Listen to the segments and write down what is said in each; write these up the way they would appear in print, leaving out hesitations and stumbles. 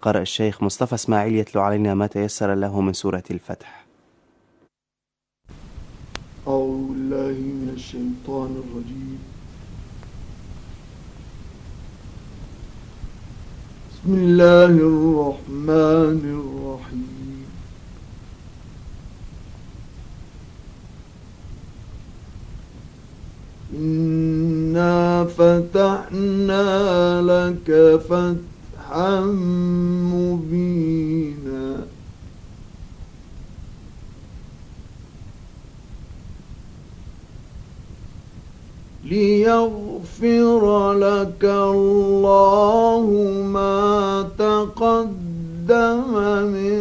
قرأ الشيخ مصطفى اسماعيل يتلو علينا ما تيسر له من سورة الفتح. أعوذ بالله من الشيطان الرجيم. بسم الله الرحمن الرحيم. إنا فتحنا لك فتحا مبينا ليغفر لك الله ما تقدم من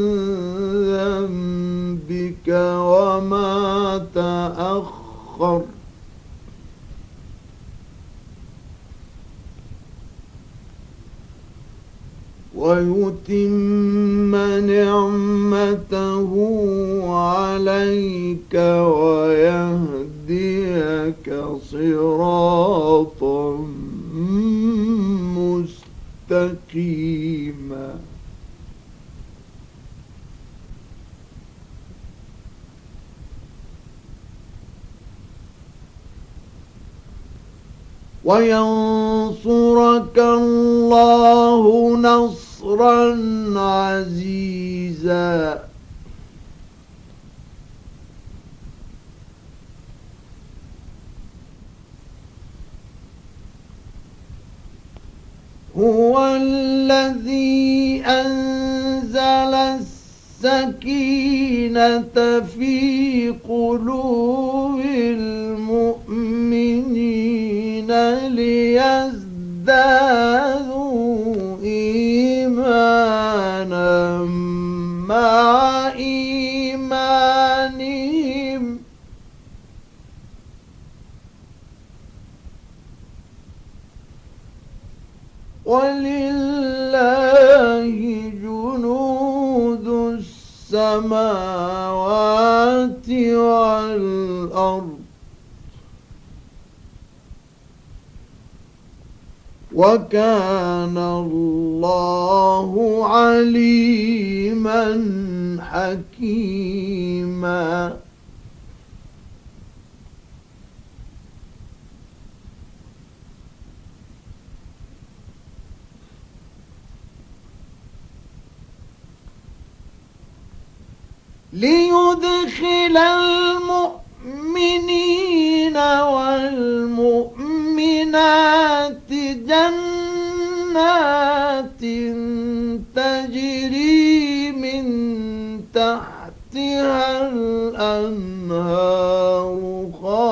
ذنبك وما تأخر ويتم نعمته عليك ويهديك صراطا مستقيما. وينصرك الله نصرا عزيزا. هو الذي أنزل السكينة في قلوب المؤمنين ليزدادوا إيمانا مع إيمانهم ولله جنود السماوات والأرض وكان الله عليما حكيما. ليدخل المؤمنين والمؤمنات جنات تجري من تحتها الأنهار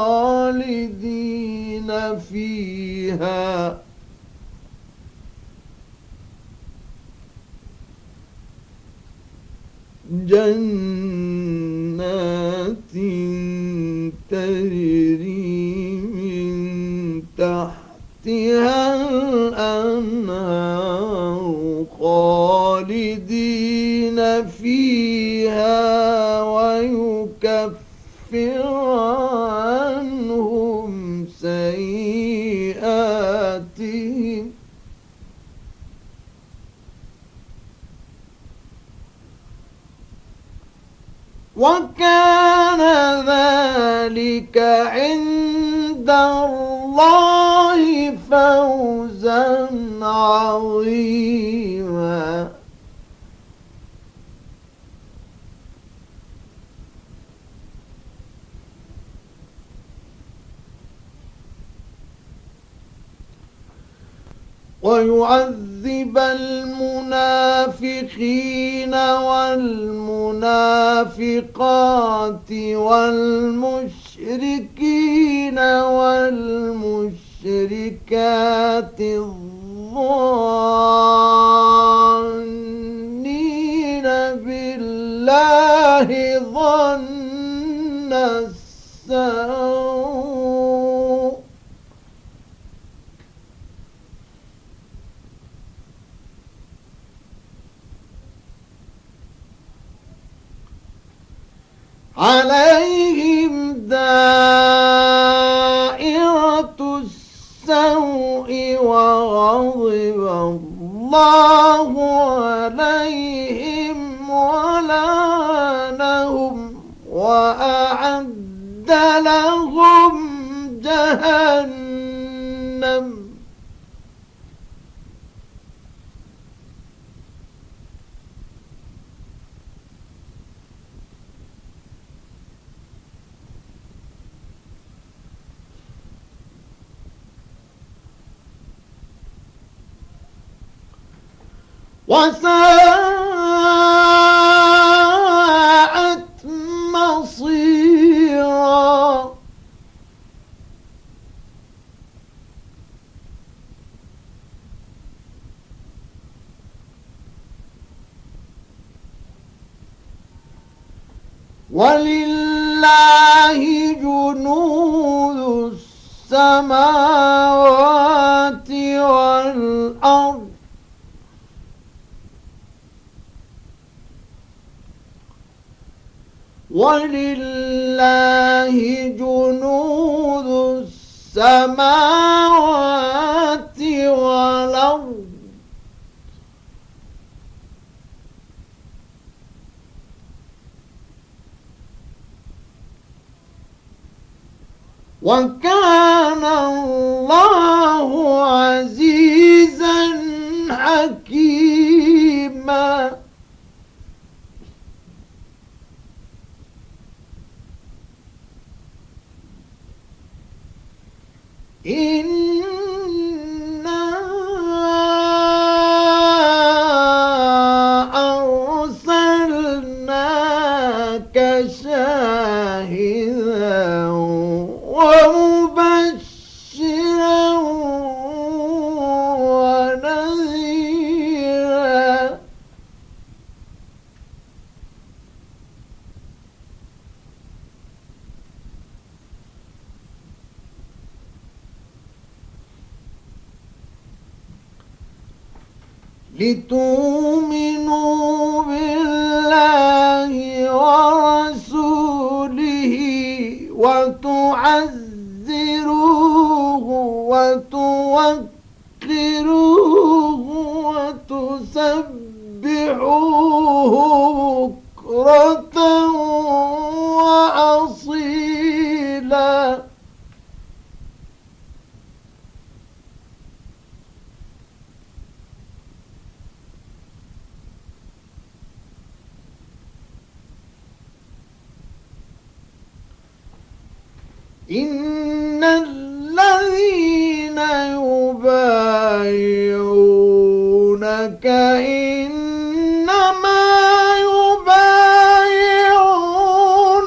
خالدين فيها جنات تجري من تحتها الأنهار خالدين فيها ويكفر عنهم سيئاتهم وكان ذلك عند الله فوزا عظيما. ويعذب المنافقين والمنافقات والمشركين والمشركات الظانين بالله ظن السوء عليهم دائرة السوء وغضب الله جهنم وساءت مصيرا. ولله جنود السماوات والأرض ولله جنود السماوات والأرض وكان الله عزيزا حكيما. إنا أرسلناك شاهدا ومبشرا ونذيرا. لتؤمنوا بالله ورسوله وتعزروه وتوقروه وتسبحوه بكرة وأصيلا. إن الذين يبايعونك إنما يبايعون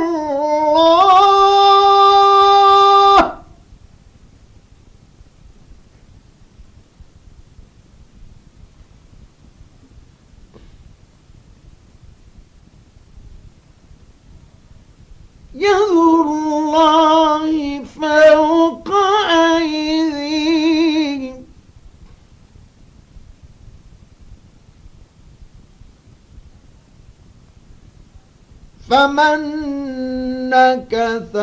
الله يد الله فوق أيديهم فمن نكث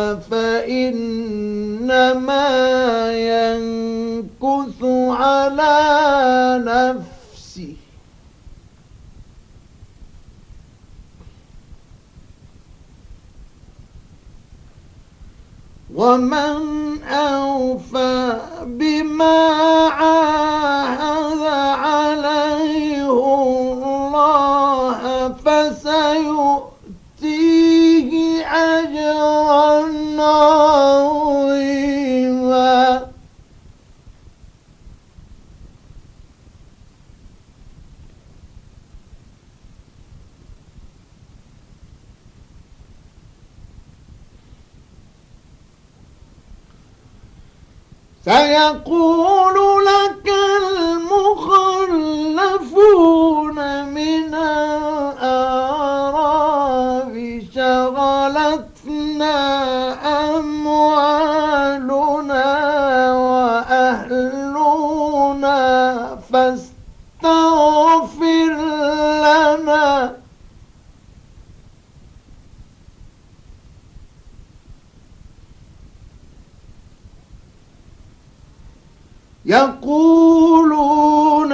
فإنما ينكث على نفسه ومن أوفى بما عاهد عليه الله فسيؤتيه أجرا عظيما. سيقول لك المخلفون من الأعراب شغلتنا أموالنا وأهلنا فاستغفر لنا يقولون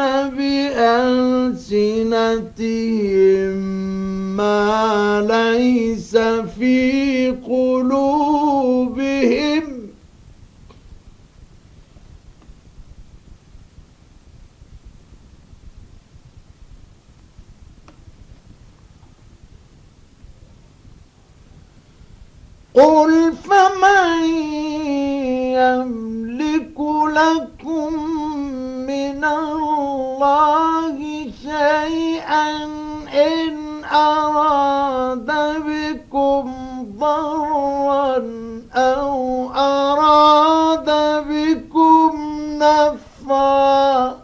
بألسنتهم ما ليس في قلوبهم قل فمن يملك لكم من الله شيئا إن أراد بكم ضرا أو أراد بكم نفعا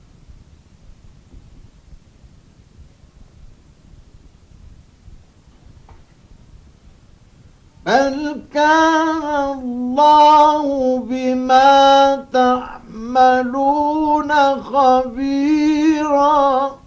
بل كان الله بما تعملون خبيرا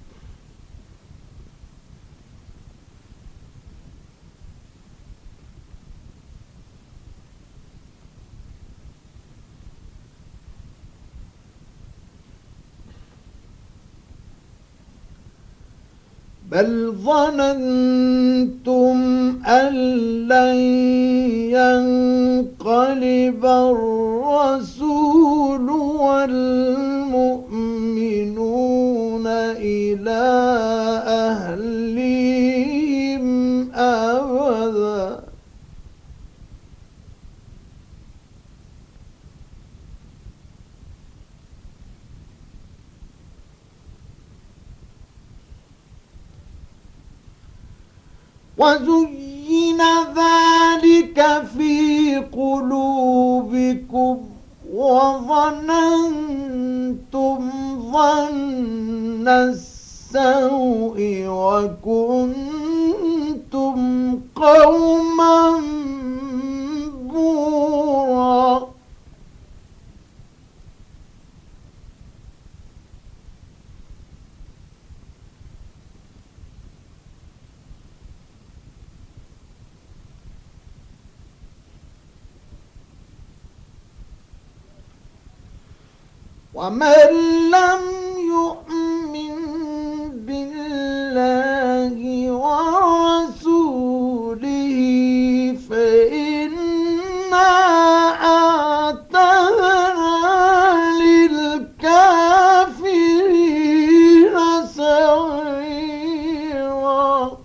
بل ظننتم أن لن ينقلب الرسول والمؤمنون إلى أهلهم أبدا وزين ذلك في قلوبكم وظننتم ظن السوء وكنتم قوما بورا ومن لم يؤمن بالله ورسوله فإنا أعتدنا للكافرين سعيرا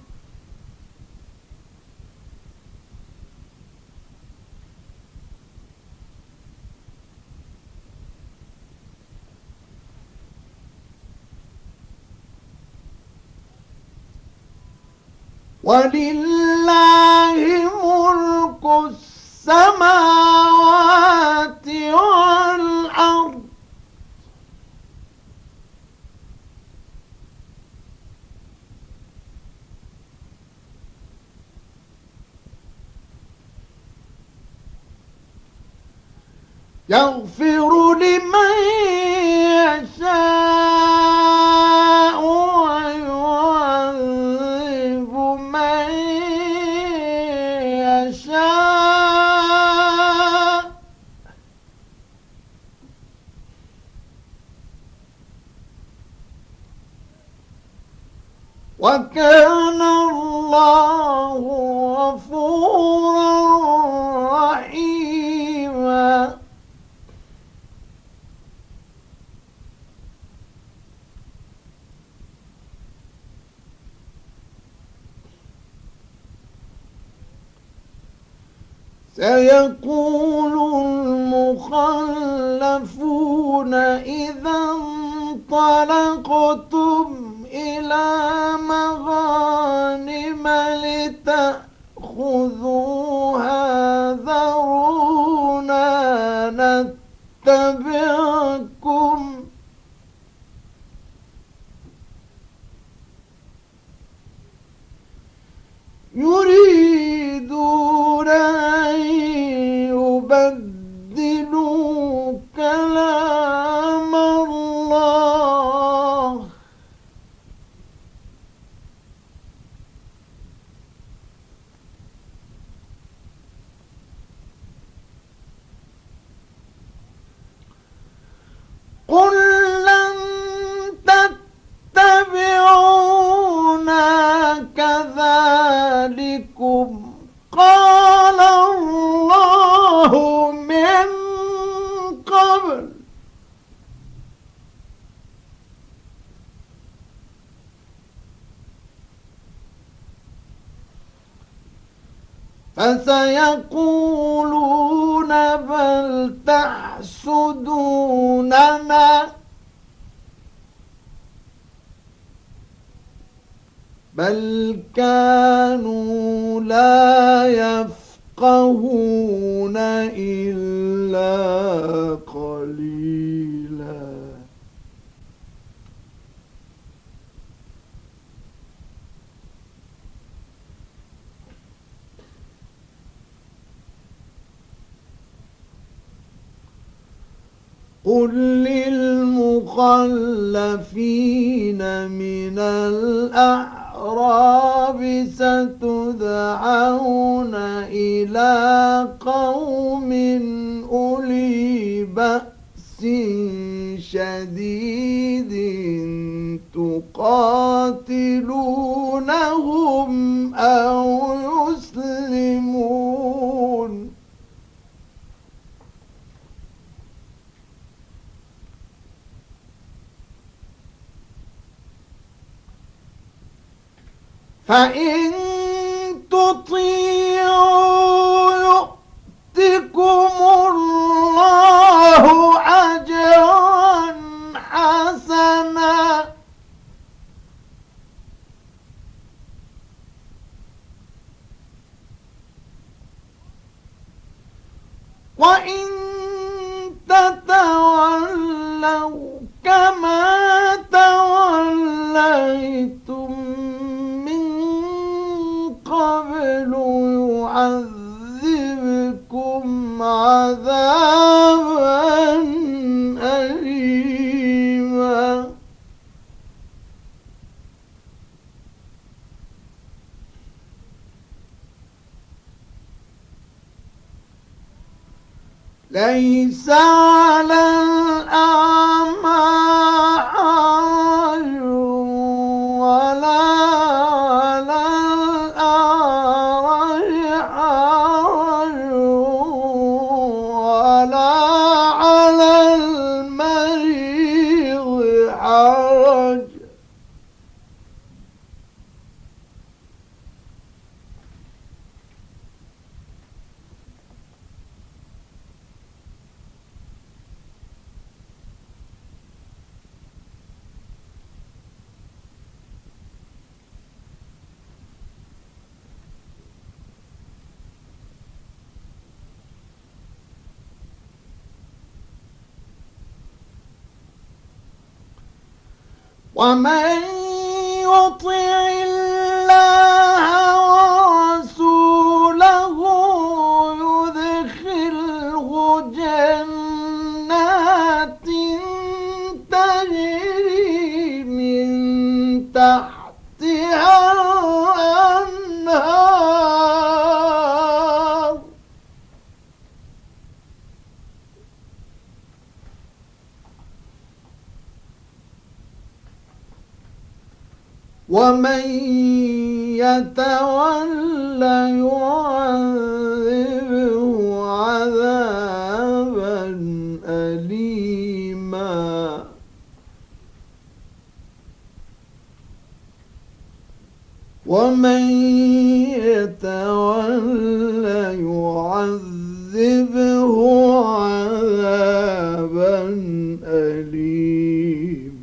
ولله ملك السماوات والأرض يغفر لمن يشاء ويعذب من يشاء وكان الله غفورا رحيما سيقول المخلفون إذا انطلقتم إلى مغانم لتأخذوها ذرونا نتبعكم يريدون أن يبدلوا كلام الله فسيقولون بل تحسدوننا بل كانوا لا يفقهون إلا قليلا. قل للمخلفين من الأعراب ستدعون إلى قوم أولي بأس شديد تقاتلونهم أو يسلمون فإن تطيعوا يؤتكم الله أجرا حسنا وإن تتولوا كما توليتم قبل يعذبكم عذابا أليما. ليس على الأعمى حرج ولا ومن يطع الله ورسوله يدخله جنات تجري من تحتها الأنهار ومن يتولى يعذبه عذابا أليما. ومن يتولى يعذبه عذابا أليما.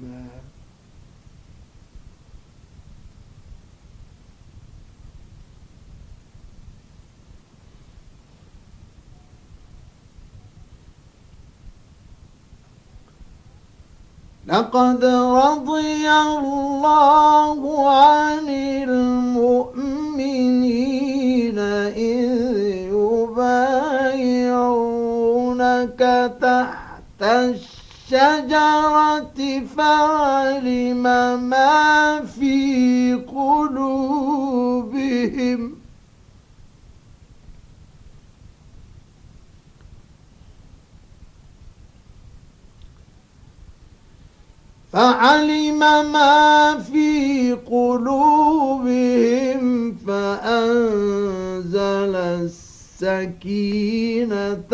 لقد رضي الله عن المؤمنين إذ يبايعونك تحت الشجرة فعلم ما في قلوبهم فأنزل السكينة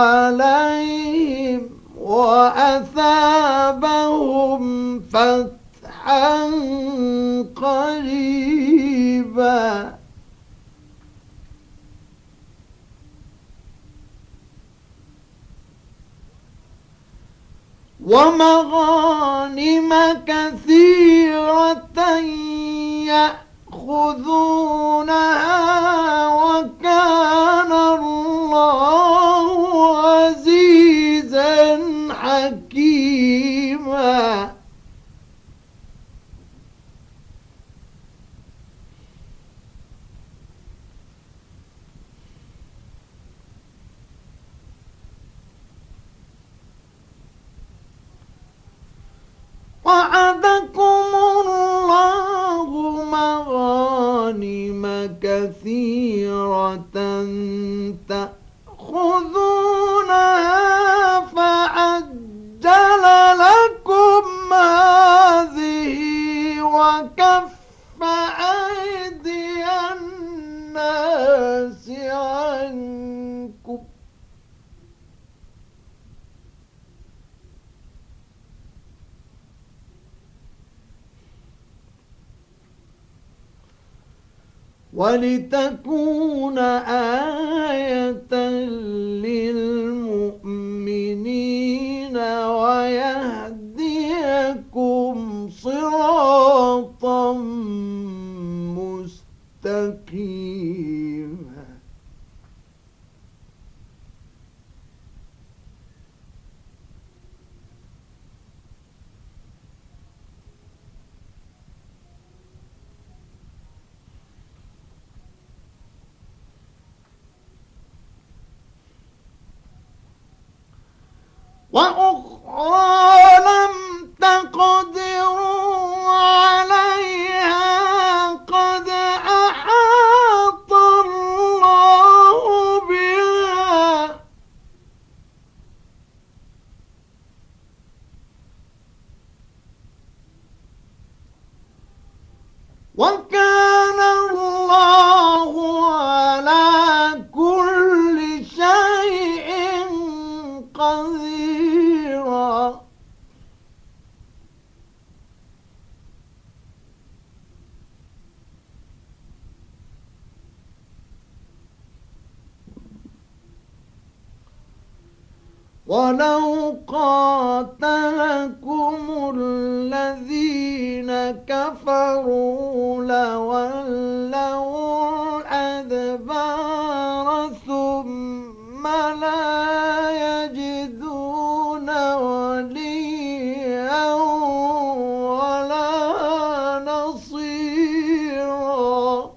عليهم وأثابهم فتحا قريبا. ومغانم كثيرة يأخذونها وكان الله عزيزا حكيما. وعدكم الله مغانم كثيرة تأخذونها فعجل لكم هذه وكف أيدي الناس عنكم ولتكون آية للمؤمنين ويهديكم صراطا مستقيما. وأخرى لم تقدروا عليها قد أحاط الله بها وكان الله على كل شيء قديرا. ولو قاتلكم الذين كفروا لولوا الأدبار ثم لا يجدون وليا ولا نصيرا.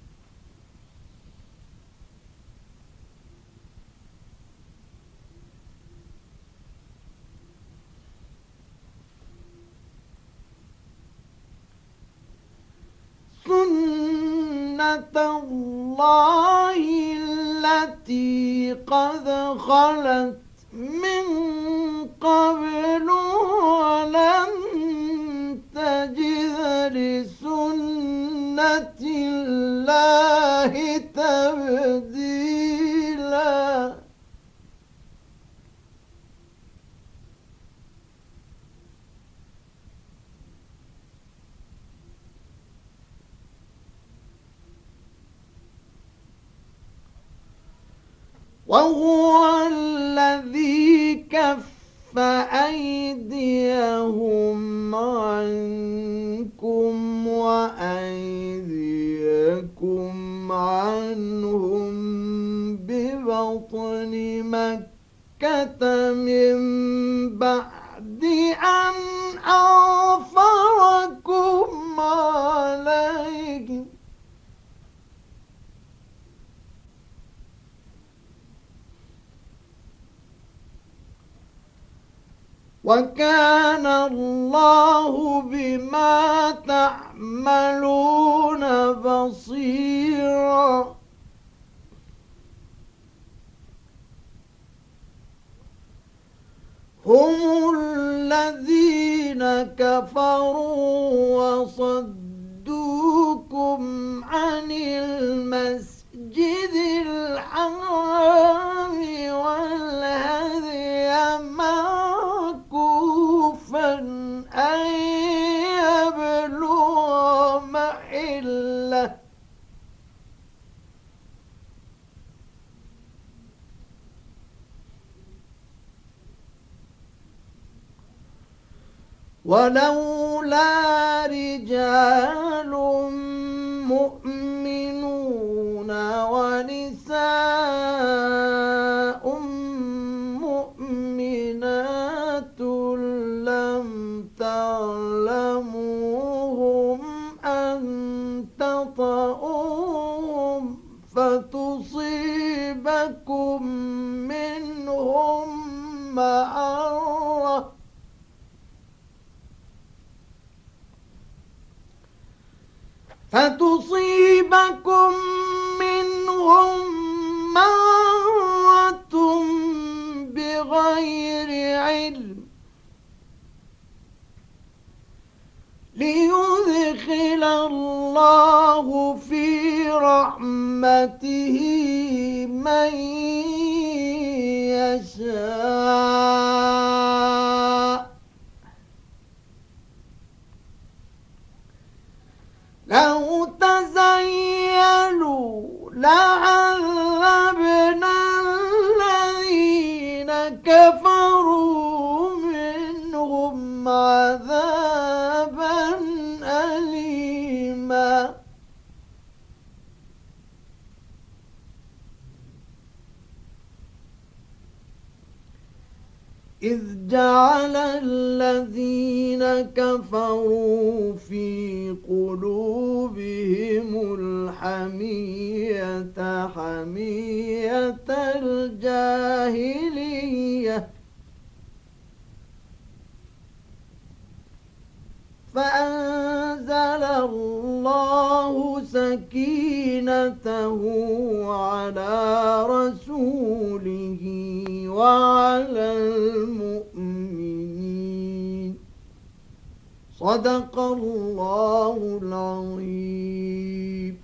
سنة الله التي قد خلت من قبل ولن تجد لسنة الله تبديلا. وهو الذي كف أيديهم عنكم وأيديكم عنهم ببطن مكة من بعد أن أظفركم عليهم وكان الله بما تعملون بصيرا. هم الذين كفروا وصدوكم عن المسجد الحرام والهدي معكوفا أن يبلغ محله ولولا رجال مؤمنون ونساء مؤمنات لم تعلموهم أن تطؤوهم فتصيبكم منهم معرة بغير علم ليدخل الله في رحمته من يشاء لو تزيلوا لعذبنا الذين كفروا منهم عذابا أليما إذ جعل الذين كفروا في قلوبهم الحمية حمية الجاهلية فأنزل الله سكينته على رسوله وعلى المؤمنين صدق الله العظيم.